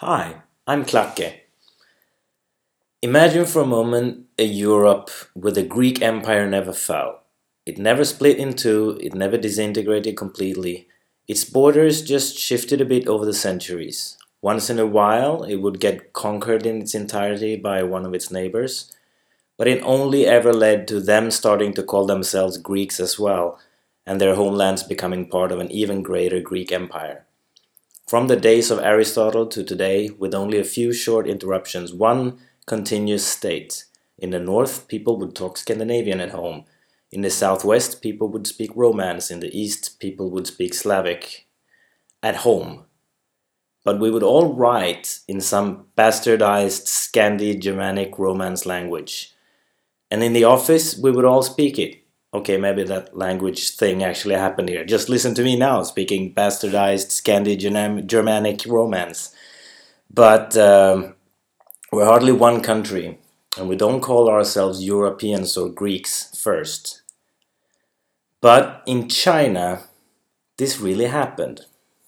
Hi, I'm Klake. Imagine for a moment a Europe where the Greek Empire never fell. It never split in two, it never disintegrated completely. Its borders just shifted a bit over the centuries. Once in a while, it would get conquered in its entirety by one of its neighbors, but it only ever led to them starting to call themselves Greeks as well, and their homelands becoming part of an even greater Greek Empire. From the days of Aristotle to today, with only a few short interruptions, one continuous state. In the north, people would talk Scandinavian at home. In the southwest, people would speak Romance. In the east, people would speak Slavic at home. But we would all write in some bastardized Scandi-Germanic Romance language. And in the office, we would all speak it. Okay, maybe that language thing actually happened here. Just listen to me now, speaking bastardized Scandi-Germanic Romance. But we're hardly one country, and we don't call ourselves Europeans or Greeks first. But in China, this really happened.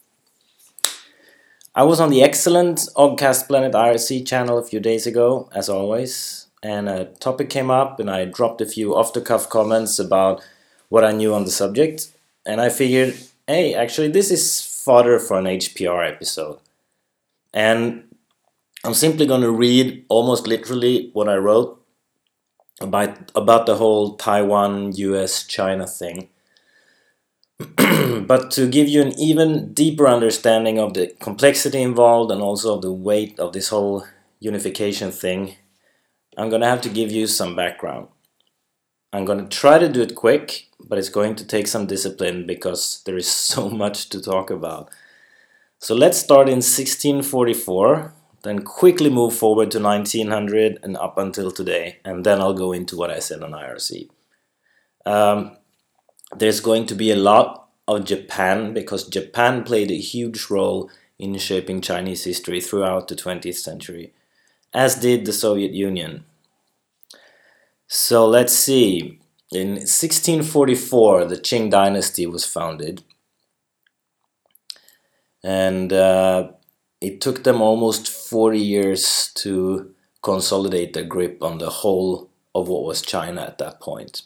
I was on the excellent Ogcast Planet IRC channel a few days ago, as always, and a topic came up, and I dropped a few off-the-cuff comments about what I knew on the subject, and I figured, hey, actually, this is fodder for an HPR episode. And I'm simply going to read almost literally what I wrote about the whole Taiwan, US, China thing. But to give you an even deeper understanding of the complexity involved and also of the weight of this whole unification thing, I'm going to have to give you some background. I'm going to try to do it quick, but it's going to take some discipline because there is so much to talk about. So let's start in 1644, then quickly move forward to 1900 and up until today, and then I'll go into what I said on IRC. There's going to be a lot of Japan because Japan played a huge role in shaping Chinese history throughout the 20th century, as did the Soviet Union. So let's see. In 1644, the Qing dynasty was founded, and it took them almost 40 years to consolidate their grip on the whole of what was China at that point.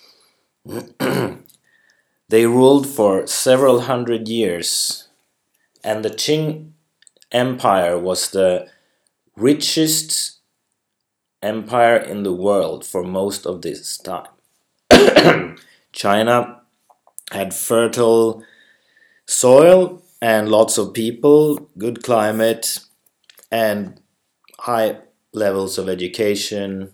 They ruled for several hundred years, and the Qing Empire was the richest empire in the world for most of this time. China had fertile soil and lots of people, good climate, and high levels of education.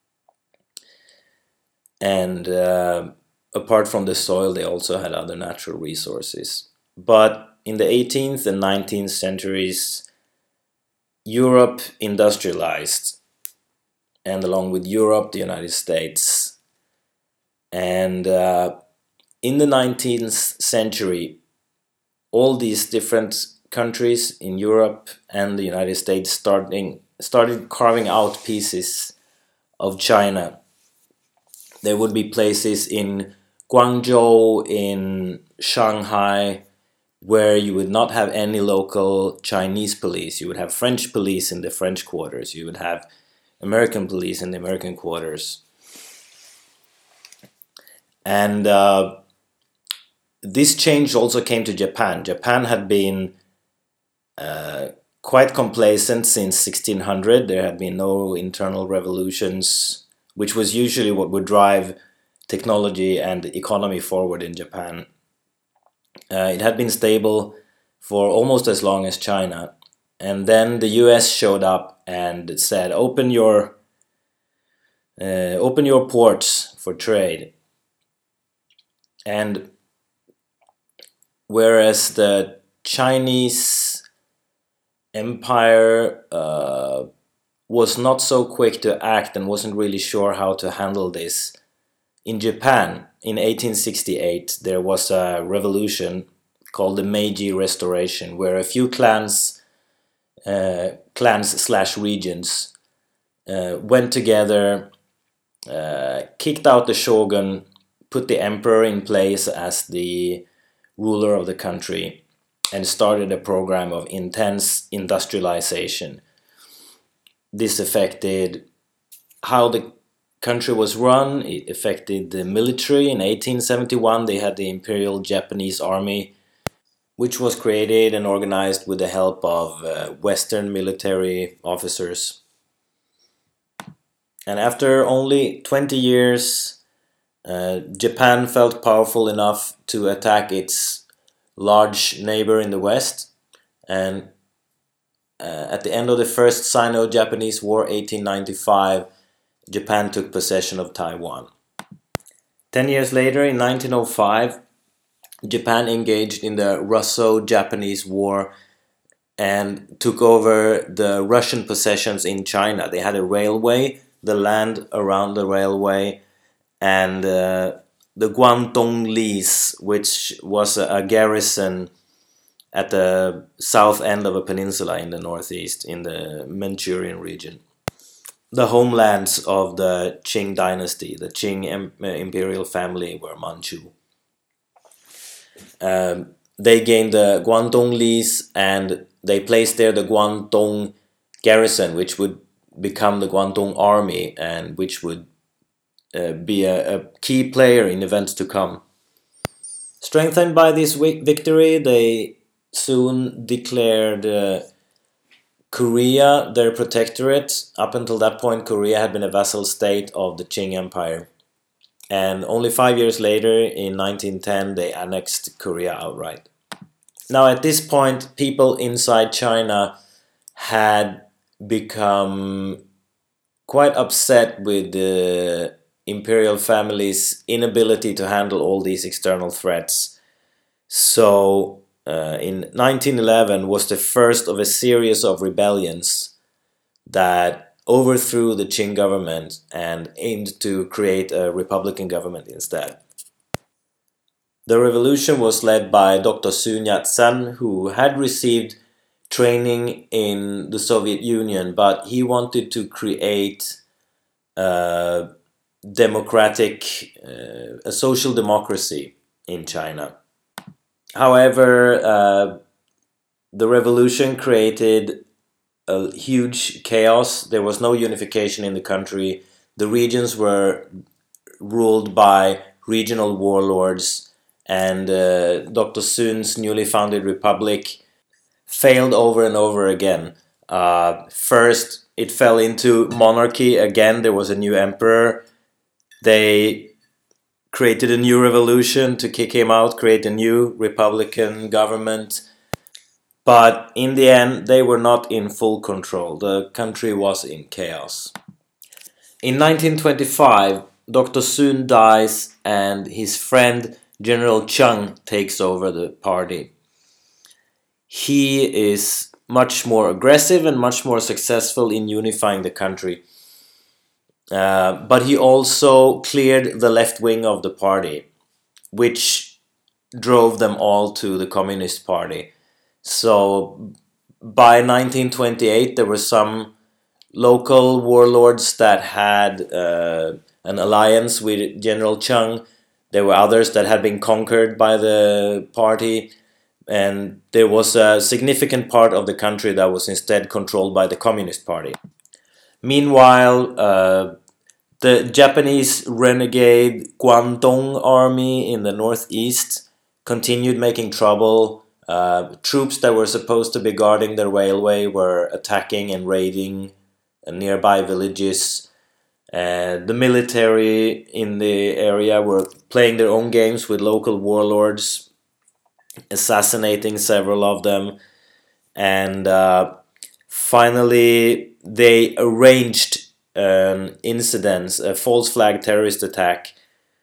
And apart from the soil, they also had other natural resources. But in the 18th and 19th centuries, Europe industrialized, and along with Europe, the United States. And in the 19th century, all these different countries in Europe and the United States started carving out pieces of China. There would be places in Guangzhou, in Shanghai, where you would not have any local Chinese police. You would have French police in the French quarters. You would have American police in the American quarters. And this change also came to Japan. Japan had been quite complacent since 1600. There had been no internal revolutions, which was usually what would drive technology and economy forward in Japan. It had been stable for almost as long as China. And then the US showed up and said, open your ports for trade. And whereas the Chinese empire was not so quick to act and wasn't really sure how to handle this, in Japan, in 1868, there was a revolution called the Meiji Restoration, where a few clans slash regions went together, kicked out the shogun, put the emperor in place as the ruler of the country, and started a program of intense industrialization. This affected how the country was run. It affected the military. In 1871, they had the Imperial Japanese Army, which was created and organized with the help of Western military officers. And after only 20 years, Japan felt powerful enough to attack its large neighbor in the West. And at the end of the First Sino-Japanese War, 1895, Japan took possession of Taiwan. 10 years later, in 1905, Japan engaged in the Russo-Japanese War and took over the Russian possessions in China. They had a railway, the land around the railway, and the Guangdong Lease, which was a garrison at the south end of a peninsula in the northeast, in the Manchurian region. The homelands of the Qing dynasty, the Qing imperial family, were Manchu. They gained the Guangdong Lease, and they placed there the Guangdong garrison, which would become the Guangdong Army, and which would be a key player in events to come. Strengthened by this victory, they soon declared Korea their protectorate. Up until that point, Korea had been a vassal state of the Qing Empire. And only 5 years later, in 1910, they annexed Korea outright. Now, at this point, people inside China had become quite upset with the imperial family's inability to handle all these external threats. So, in 1911 was the first of a series of rebellions that overthrew the Qing government and aimed to create a republican government instead. The revolution was led by Dr. Sun Yat-sen, who had received training in the Soviet Union, but he wanted to create a a social democracy in China. However, the revolution created a huge chaos. There was no unification in the country. The regions were ruled by regional warlords, and Dr. Sun's newly founded republic failed over and over again. First, it fell into monarchy again. There was a new emperor. They created a new revolution to kick him out, create a new republican government. But in the end, they were not in full control. The country was in chaos. In 1925, Dr. Sun dies and his friend General Cheng takes over the party. He is much more aggressive and much more successful in unifying the country. But he also cleared the left wing of the party, which drove them all to the Communist Party. So by 1928, there were some local warlords that had an alliance with General Cheng. There were others that had been conquered by the party. And there was a significant part of the country that was instead controlled by the Communist Party. Meanwhile, the Japanese renegade Guangdong Army in the northeast continued making trouble. Troops that were supposed to be guarding the railway were attacking and raiding nearby villages. The military in the area were playing their own games with local warlords, assassinating several of them. And finally, they arranged an incident, a false flag terrorist attack,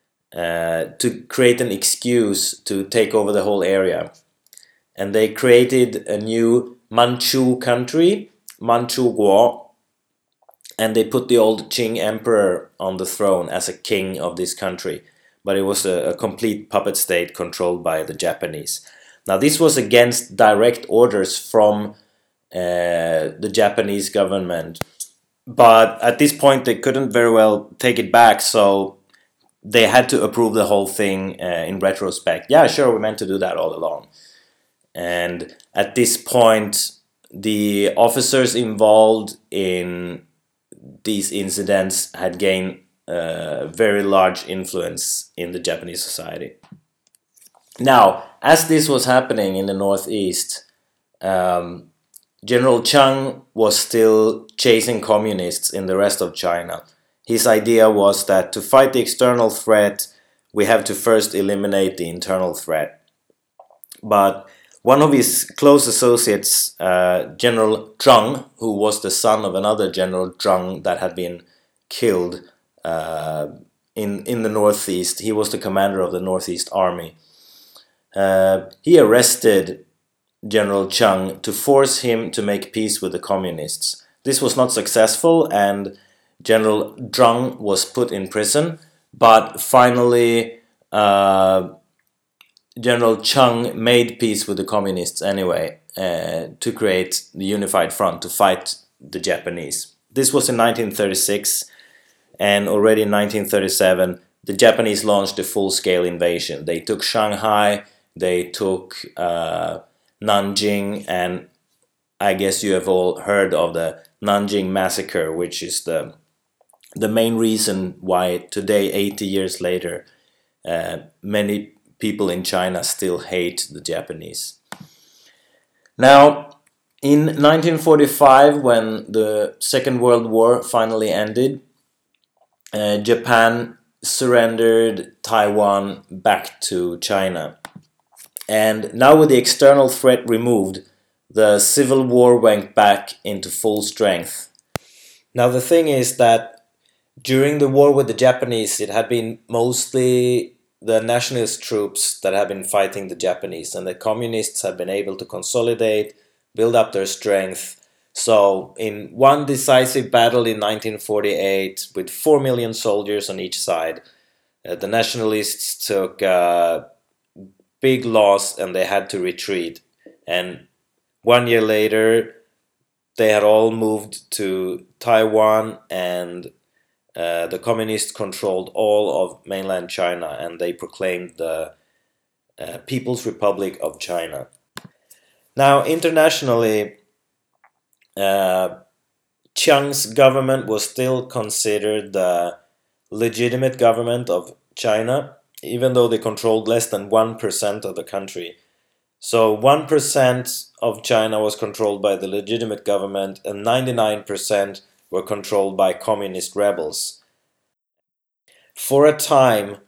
to create an excuse to take over the whole area. And they created a new Manchu country, Manchukuo, and they put the old Qing emperor on the throne as a king of this country. But it was a complete puppet state controlled by the Japanese. Now, this was against direct orders from the Japanese government. But at this point, they couldn't very well take it back, so they had to approve the whole thing in retrospect. Yeah, sure, we meant to do that all along. And at this point, the officers involved in these incidents had gained very large influence in the Japanese society. Now, as this was happening in the Northeast, General Chiang was still chasing communists in the rest of China. His idea was that to fight the external threat, we have to first eliminate the internal threat. But one of his close associates, General Zhang, who was the son of another General Zhang that had been killed in the Northeast, he was the commander of the Northeast Army. He arrested General Chiang to force him to make peace with the communists. This was not successful, and General Zhang was put in prison, but finally General Chiang made peace with the communists anyway to create the Unified Front to fight the Japanese. This was in 1936, and already in 1937 the Japanese launched a full-scale invasion. They took Shanghai, they took Nanjing, and I guess you have all heard of the Nanjing massacre, which is the main reason why today, 80 years later, many people in China still hate the Japanese. Now, in 1945, when the Second World War finally ended, Japan surrendered Taiwan back to China. And now with the external threat removed, the civil war went back into full strength. Now the thing is that during the war with the Japanese, it had been mostly the nationalist troops that have been fighting the Japanese, and the communists have been able to consolidate, build up their strength. So in one decisive battle in 1948, with 4 million soldiers on each side, the nationalists took big loss and they had to retreat. And 1 year later, they had all moved to Taiwan, and the communists controlled all of mainland China, and they proclaimed the People's Republic of China. Now, internationally, Chiang's government was still considered the legitimate government of China, even though they controlled less than 1% of the country. So 1% of China was controlled by the legitimate government, and 99% were controlled by communist rebels. For a time,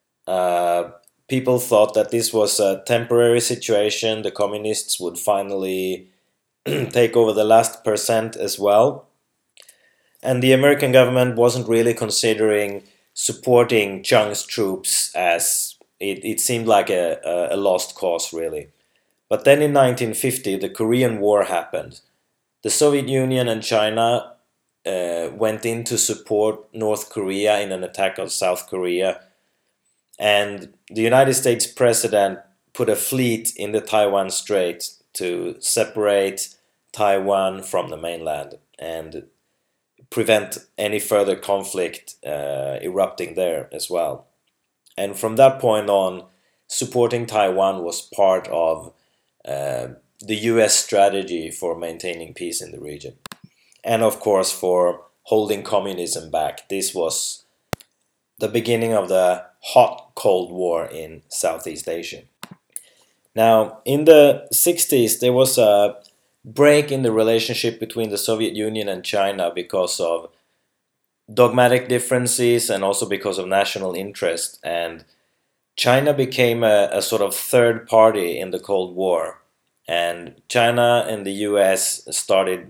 people thought that this was a temporary situation. The communists would finally take over the last percent as well. And the American government wasn't really considering supporting Chiang's troops, as it seemed like a lost cause, really. But then in 1950, the Korean War happened. The Soviet Union and China went in to support North Korea in an attack on South Korea. And the United States president put a fleet in the Taiwan Strait to separate Taiwan from the mainland and prevent any further conflict erupting there as well. And from that point on, supporting Taiwan was part of the US strategy for maintaining peace in the region. And of course, for holding communism back. This was the beginning of the hot Cold War in Southeast Asia. Now, in the 60s, there was a break in the relationship between the Soviet Union and China because of dogmatic differences and also because of national interest. And China became a sort of third party in the Cold War. And China and the US started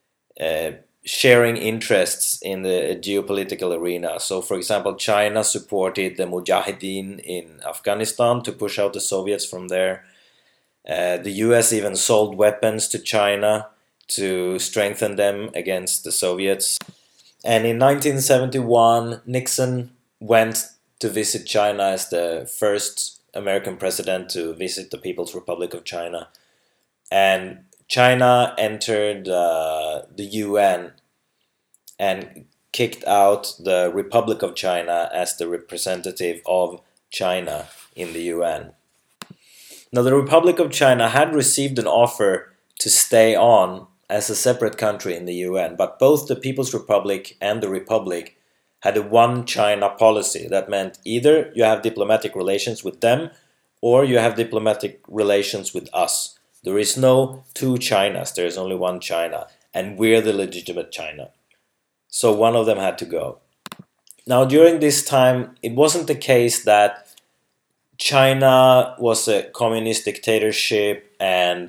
sharing interests in the geopolitical arena. So, for example, China supported the Mujahideen in Afghanistan to push out the Soviets from there. The US even sold weapons to China to strengthen them against the Soviets. And in 1971, Nixon went to visit China as the first American president to visit the People's Republic of China. And China entered the UN and kicked out the Republic of China as the representative of China in the UN. Now, the Republic of China had received an offer to stay on as a separate country in the UN, but both the People's Republic and the Republic had a one China policy. That meant either you have diplomatic relations with them or you have diplomatic relations with us. There is no two Chinas, there is only one China, and we're the legitimate China. So one of them had to go. Now, during this time, it wasn't the case that China was a communist dictatorship and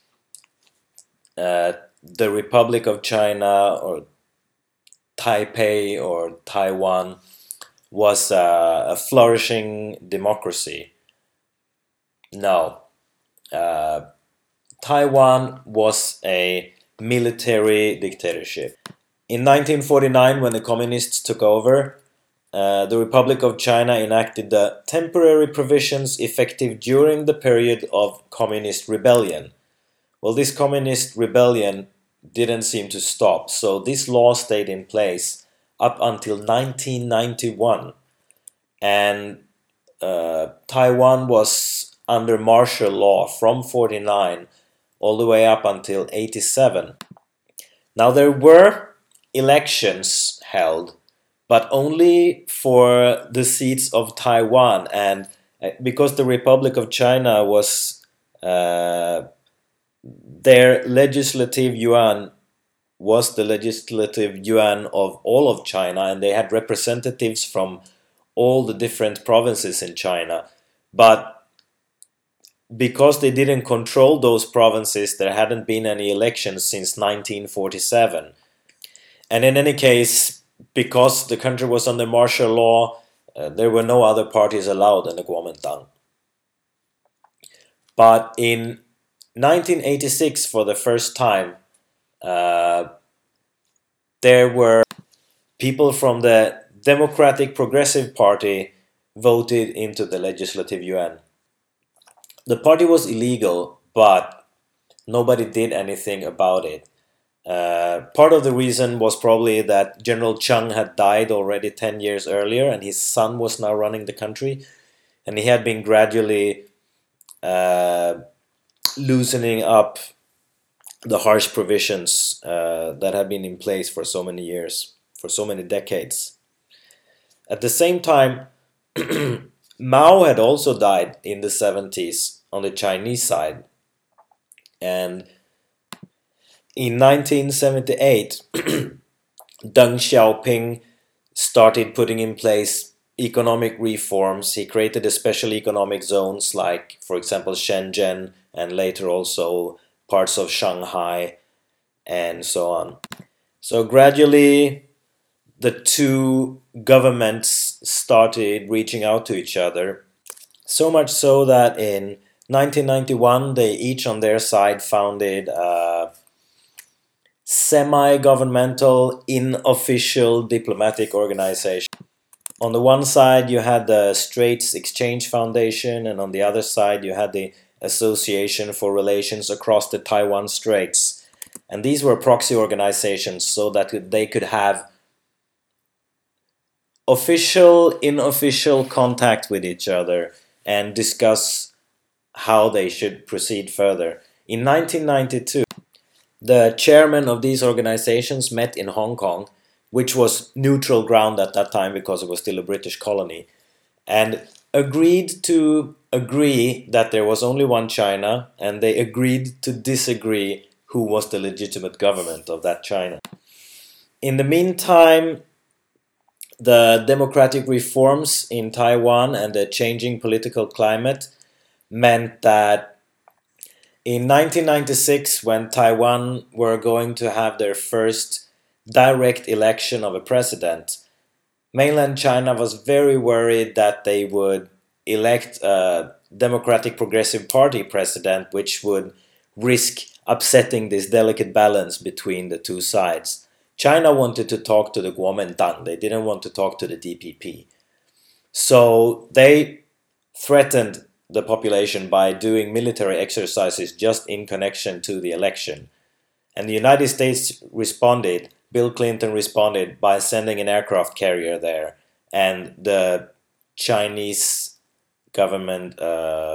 the Republic of China or Taipei or Taiwan was a flourishing democracy. No. Taiwan was a military dictatorship. In 1949, when the communists took over, the Republic of China enacted the temporary provisions effective during the period of communist rebellion. Well, this communist rebellion didn't seem to stop, so this law stayed in place up until 1991. And Taiwan was under martial law from 49 all the way up until 87. Now, there were elections held, but only for the seats of Taiwan, and because the Republic of China was their legislative yuan was the legislative yuan of all of China, and they had representatives from all the different provinces in China. But because they didn't control those provinces, there hadn't been any elections since 1947. And in any case, because the country was under martial law, there were no other parties allowed in the Kuomintang. But in 1986, for the first time, there were people from the Democratic Progressive Party voted into the Legislative Yuan. The party was illegal, but nobody did anything about it. Part of the reason was probably that General Chiang had died already 10 years earlier, and his son was now running the country, and he had been gradually loosening up the harsh provisions that had been in place for so many years, for so many decades. At the same time, Mao had also died in the 70s on the Chinese side. And in 1978, Deng Xiaoping started putting in place economic reforms. He created a special economic zones like, for example, Shenzhen, and later also parts of Shanghai, and so on. So gradually, the two governments started reaching out to each other. So much so that in 1991, they each on their side founded a semi-governmental, unofficial diplomatic organization. On the one side, you had the Straits Exchange Foundation, and on the other side, you had the Association for Relations Across the Taiwan Straits. And these were proxy organizations so that they could have official, unofficial contact with each other and discuss how they should proceed further. In 1992, the chairman of these organizations met in Hong Kong, which was neutral ground at that time because it was still a British colony, and agreed to agree that there was only one China, and they agreed to disagree who was the legitimate government of that China. In the meantime, the democratic reforms in Taiwan and the changing political climate meant that in 1996, when Taiwan were going to have their first direct election of a president, mainland China was very worried that they would elect a Democratic Progressive Party president, which would risk upsetting this delicate balance between the two sides. China wanted to talk to the Kuomintang. They didn't want to talk to the DPP. So they threatened the population by doing military exercises just in connection to the election. And the United States responded, Bill Clinton responded by sending an aircraft carrier there. And the Chinese government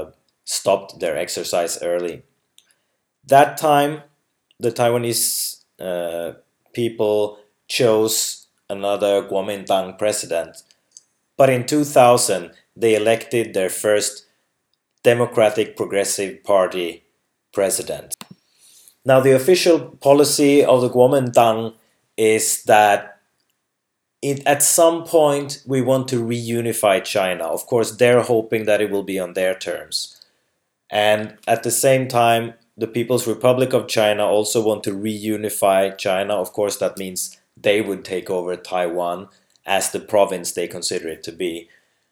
stopped their exercise early. That time, the Taiwanese people chose another Kuomintang president, but in 2000 they elected their first Democratic Progressive Party president. Now, the official policy of the Kuomintang is that at some point we want to reunify China. Of course, they're hoping that it will be on their terms. And at the same time, the People's Republic of China also want to reunify China. Of course, that means they would take over Taiwan as the province they consider it to be.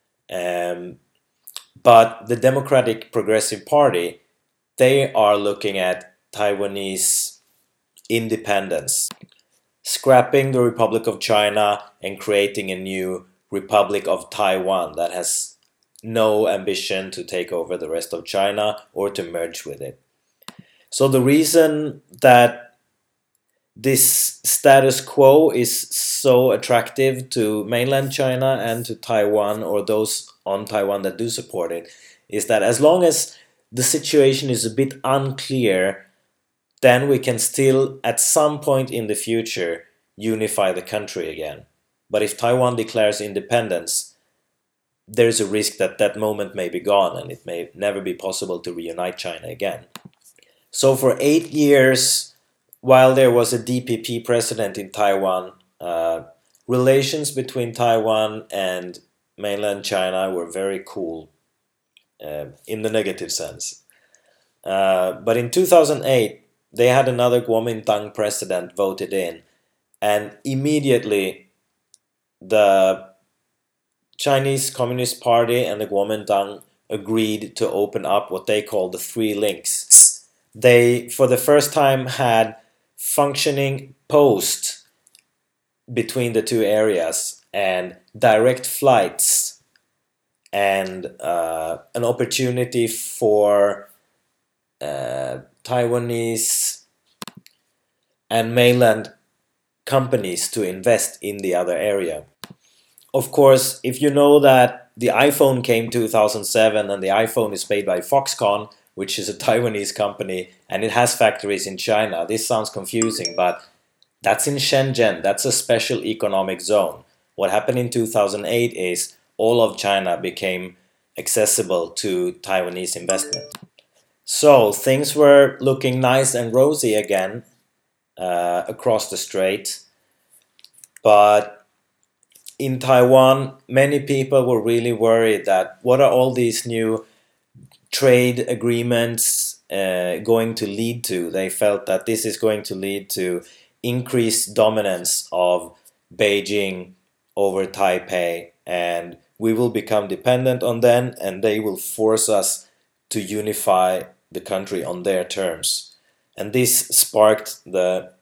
But the Democratic Progressive Party, they are looking at Taiwanese independence, scrapping the Republic of China and creating a new Republic of Taiwan that has no ambition to take over the rest of China or to merge with it. So the reason that this status quo is so attractive to mainland China and to Taiwan, or those on Taiwan that do support it, is that as long as the situation is a bit unclear, then we can still, at some point in the future, unify the country again. But if Taiwan declares independence, there's a risk that that moment may be gone and it may never be possible to reunite China again. So for 8 years, while there was a DPP president in Taiwan, relations between Taiwan and mainland China were very cool, in the negative sense. But in 2008, they had another Kuomintang president voted in, and immediately the Chinese Communist Party and the Kuomintang agreed to open up what they call the three links. They, for the first time, had functioning posts between the two areas and direct flights and an opportunity for Taiwanese and mainland companies to invest in the other area. Of course, if you know that the iPhone came 2007 and the iPhone is made by Foxconn, which is a Taiwanese company, and it has factories in China, this sounds confusing, but that's in Shenzhen. That's a special economic zone. What happened in 2008 is all of China became accessible to Taiwanese investment. So things were looking nice and rosy again across the strait, but in Taiwan, many people were really worried that what are all these new trade agreements going to lead to? They felt that this is going to lead to increased dominance of Beijing over Taipei, and we will become dependent on them, and they will force us to unify the country on their terms. And this sparked the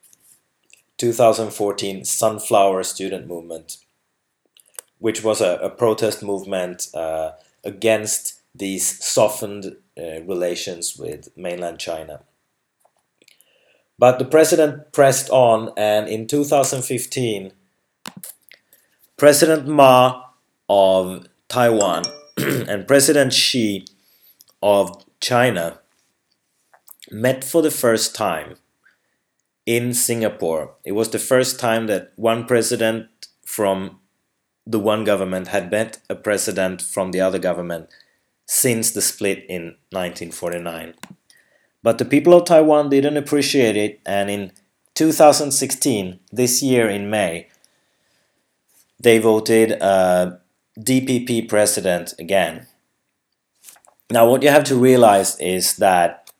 2014 Sunflower Student Movement, which was a protest movement against these softened relations with mainland China. But the president pressed on, and in 2015, President Ma of Taiwan and President Xi of China met for the first time in Singapore. It was the first time that one president from the one government had met a president from the other government since the split in 1949. But the people of Taiwan didn't appreciate it, and in 2016, this year in May, they voted a DPP president again. Now what you have to realize is that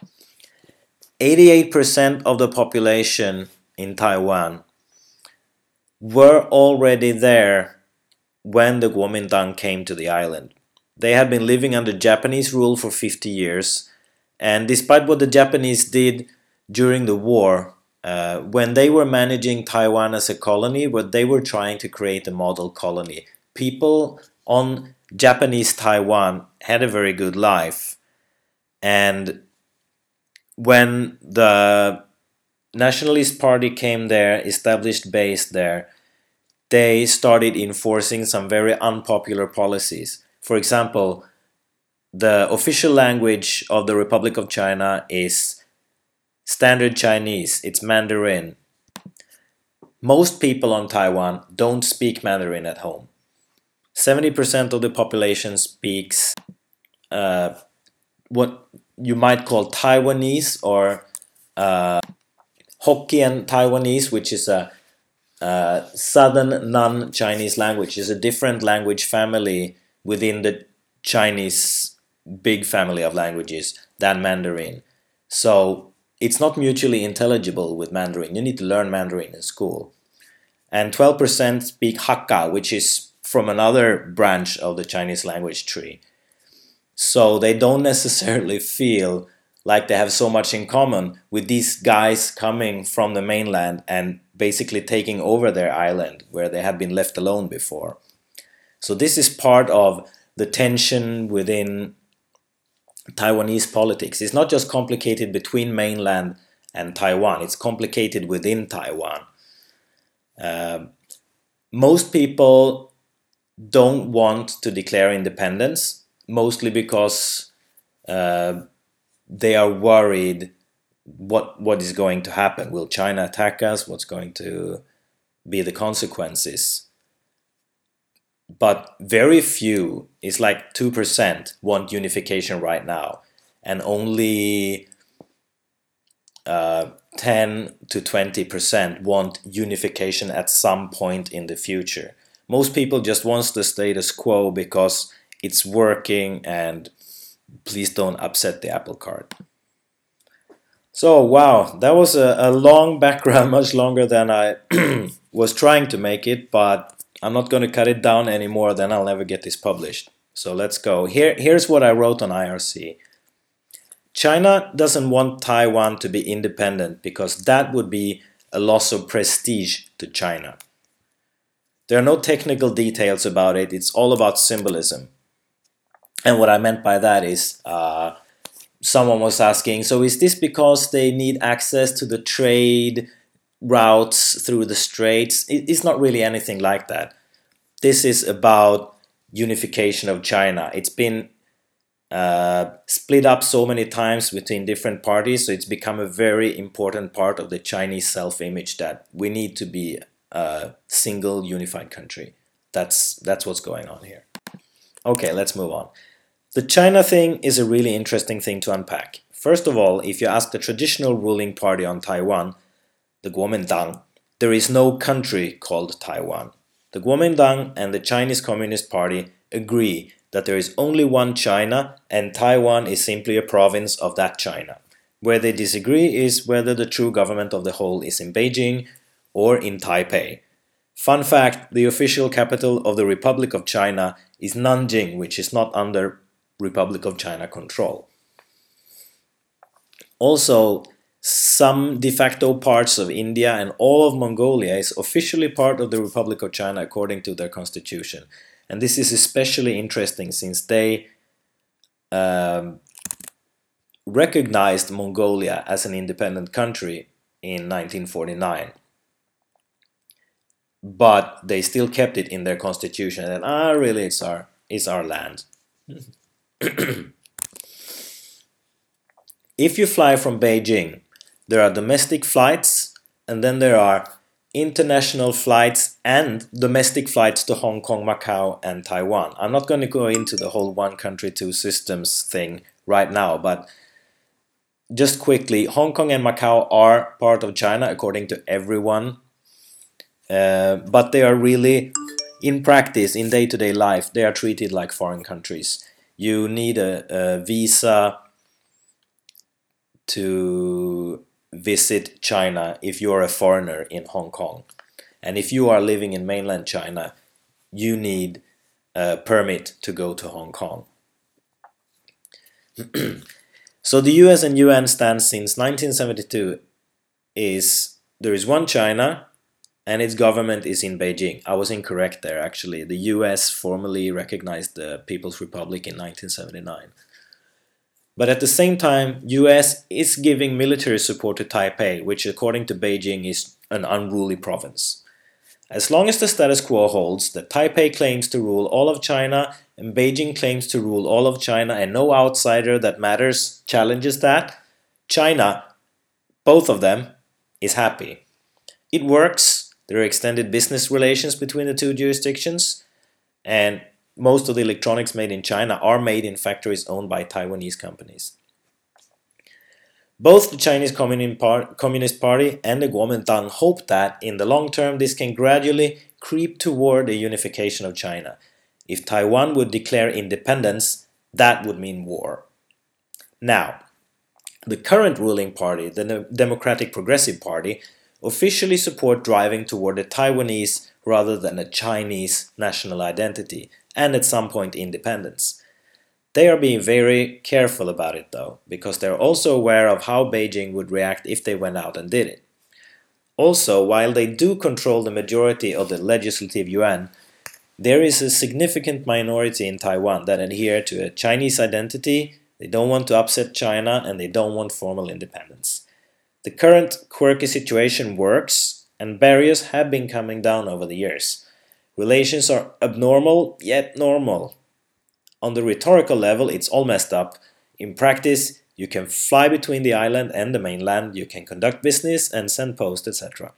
88% of the population in Taiwan were already there when the Kuomintang came to the island. They had been living under Japanese rule for 50 years, and despite what the Japanese did during the war, when they were managing Taiwan as a colony, what they were trying to create a model colony. People on Japanese Taiwan had a very good life, and when the Nationalist Party came there, established base there, they started enforcing some very unpopular policies. For example, The official language of the Republic of China is Standard Chinese, it's Mandarin. Most people on Taiwan don't speak Mandarin at home. 70% of the population speaks what you might call Taiwanese or Hokkien Taiwanese, which is a Southern non-Chinese language. It's a different language family within the Chinese big family of languages than Mandarin. So it's not mutually intelligible with Mandarin. You need to learn Mandarin in school. And 12% speak Hakka, which is from another branch of the Chinese language tree. So they don't necessarily feel like they have so much in common with these guys coming from the mainland and basically taking over their island where they have been left alone before. So this is part of the tension within Taiwanese politics. It's not just complicated between mainland and Taiwan, it's complicated within Taiwan. Most people don't want to declare independence, mostly because they are worried what is going to happen. Will China attack us? What's going to be the consequences? But very few, it's like 2%, want unification right now, and only 10 to 20% want unification at some point in the future. Most people just want the status quo because it's working, and please don't upset the apple cart. So wow, that was a long background, much longer than I was trying to make it, but I'm not going to cut it down anymore, then I'll never get this published. So let's go. Here's what I wrote on IRC. China doesn't want Taiwan to be independent because that would be a loss of prestige to China. There are no technical details about it, it's all about symbolism. And what I meant by that is, someone was asking, so is this because they need access to the trade routes through the straits? It's not really anything like that. This is about unification of China. It's been split up so many times between different parties, so it's become a very important part of the Chinese self-image that we need to be a single unified country. That's what's going on here. Okay, let's move on. The China thing is a really interesting thing to unpack. First of all, if you ask the traditional ruling party on Taiwan, the Kuomintang, there is no country called Taiwan. The Kuomintang and the Chinese Communist Party agree that there is only one China and Taiwan is simply a province of that China. Where they disagree is whether the true government of the whole is in Beijing or in Taipei. Fun fact, the official capital of the Republic of China is Nanjing, which is not under Republic of China control. Also, some de facto parts of India and all of Mongolia is officially part of the Republic of China according to their constitution. And this is especially interesting since they recognized Mongolia as an independent country in 1949. But they still kept it in their constitution, and really it's our land. If you fly from Beijing, there are domestic flights, and then there are international flights and domestic flights to Hong Kong, Macau, and Taiwan. I'm not going to go into the whole one country, two systems thing right now, but just quickly, Hong Kong and Macau are part of China according to everyone, but they are really, in practice, in day-to-day life, they are treated like foreign countries. You need a visa to visit China if you're a foreigner in Hong Kong. And if you are living in mainland China, you need a permit to go to Hong Kong. So the US and UN stance since 1972 is there is one China and its government is in Beijing. I was incorrect there actually. The US formally recognized the People's Republic in 1979. But at the same time, US is giving military support to Taipei, which according to Beijing is an unruly province. As long as the status quo holds, that Taipei claims to rule all of China and Beijing claims to rule all of China and no outsider that matters challenges that, China, both of them, is happy. It works. There are extended business relations between the two jurisdictions, and most of the electronics made in China are made in factories owned by Taiwanese companies. Both the Chinese Communist Party and the Kuomintang hope that, in the long term, this can gradually creep toward a unification of China. If Taiwan would declare independence, that would mean war. Now, the current ruling party, the Democratic Progressive Party, officially support driving toward a Taiwanese rather than a Chinese national identity, and at some point independence. They are being very careful about it though, because they're also aware of how Beijing would react if they went out and did it. Also, while they do control the majority of the legislative yuan, there is a significant minority in Taiwan that adhere to a Chinese identity, they don't want to upset China, and they don't want formal independence. The current quirky situation works, and barriers have been coming down over the years. Relations are abnormal, yet normal. On the rhetorical level, it's all messed up. In practice, you can fly between the island and the mainland, you can conduct business and send post, etc.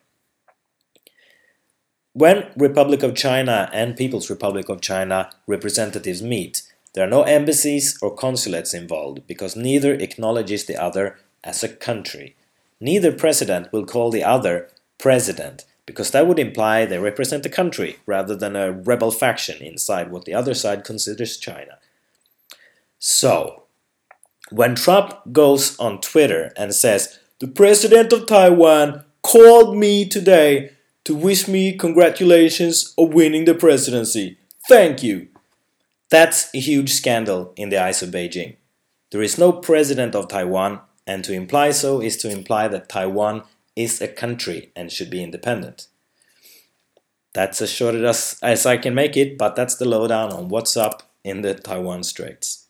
When Republic of China and People's Republic of China representatives meet, there are no embassies or consulates involved because neither acknowledges the other as a country. Neither president will call the other president, because that would imply they represent the country rather than a rebel faction inside what the other side considers China. So, when Trump goes on Twitter and says, "The president of Taiwan called me today to wish me congratulations on winning the presidency. Thank you." That's a huge scandal in the eyes of Beijing. There is no president of Taiwan, and to imply so is to imply that Taiwan is a country and should be independent. That's as short as I can make it, but that's the lowdown on what's up in the Taiwan Straits.